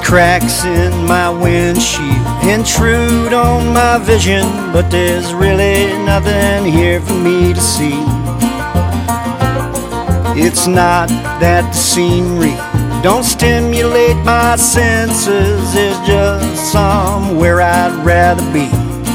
Cracks in my windshield intrude on my vision, but there's really nothing here for me to see. It's not that the scenery don't stimulate my senses, it's just somewhere I'd rather be.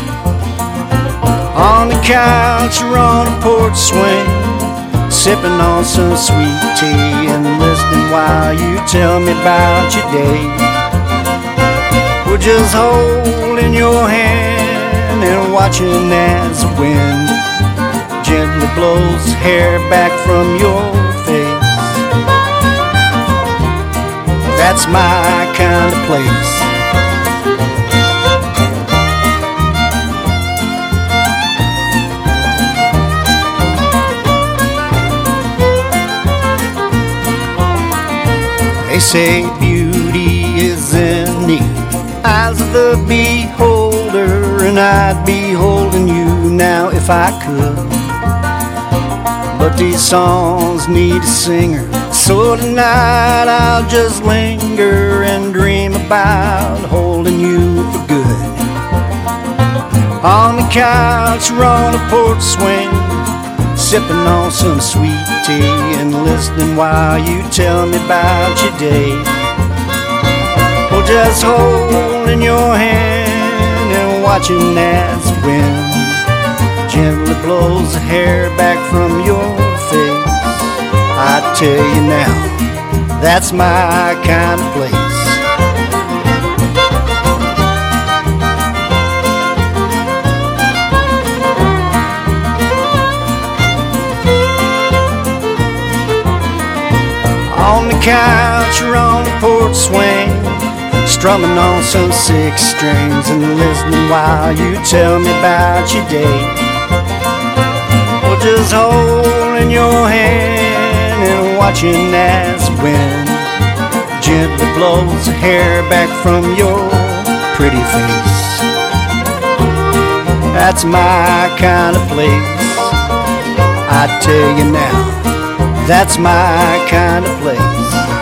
On the couch or on a porch swing, sipping on some sweet tea and listening while you tell me about your day. We're just holding your hand and watching as the wind gently blows hair back from your face. That's my kind of place. They say beauty is in the eyes of the beholder, and I'd be holding you now if I could. But these songs need a singer, so tonight I'll just linger and dream about holding you for good. On the couch or on a porch swing, sipping on some sweet tea and listening while you tell me about your day. Well, just holding your hand and watching as the wind gently blows the hair back from your face. I tell you now, that's my kind of place. On the couch or on the porch swing, strumming on some six strings and listening while you tell me about your day. Well, just holding your hand and watching as the wind gently blows the hair back from your pretty face. That's my kind of place. I tell you now, that's my kind of place.